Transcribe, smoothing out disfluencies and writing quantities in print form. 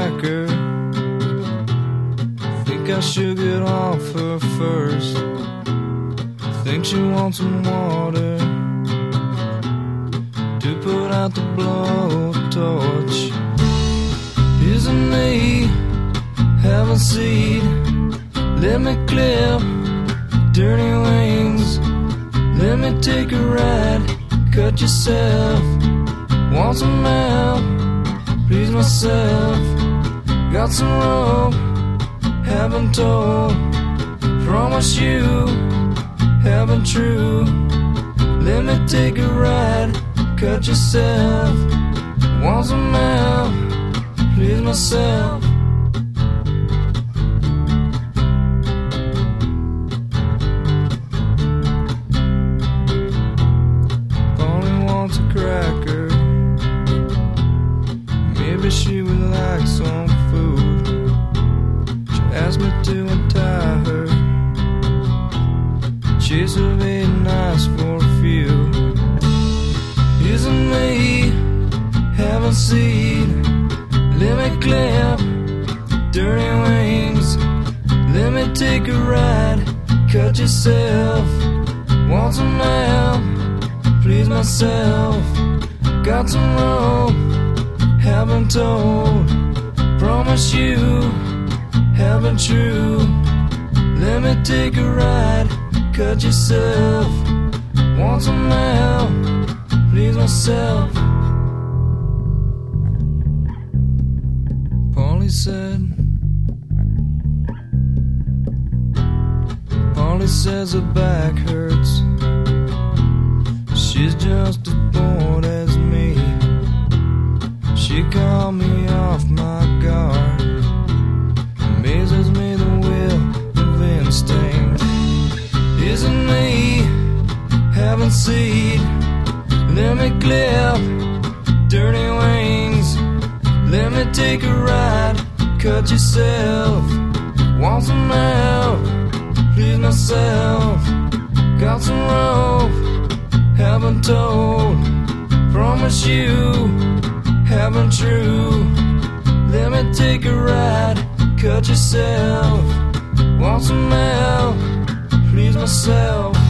cracker. Think I should get off her first. Think she wants some water to put out the blowtorch. Isn't me having seed? Let me clip dirty wings. Let me take a ride. Cut yourself. Want some help? Please myself. Got some rope. Haven't told. Promise you. Haven't true. Let me take a ride. Cut yourself. Want some help? Please myself. Polly wants a cracker. Maybe she would like some food. She asked me to untie her. Chase of 8 nights for a few. Isn't me having seed? Let me clip dirty wings. Let me take a ride. Cut yourself. Want some help? Please myself. Got some rope. Haven't told. Promise you. Haven't true. Let me take a ride. Cut yourself. Want some help? Please myself. Polly said. Polly says her back hurts. She's just as bored as me. She called me off my guard. Amazes me the will of instinct. Isn't me having seed? Let me clip dirty wings. Let me take a ride. Cut yourself. Want some help? Please myself. Got some rope. Haven't told. Promise you. Haven't true. Let me take a ride. Cut yourself. Want some help? Please myself.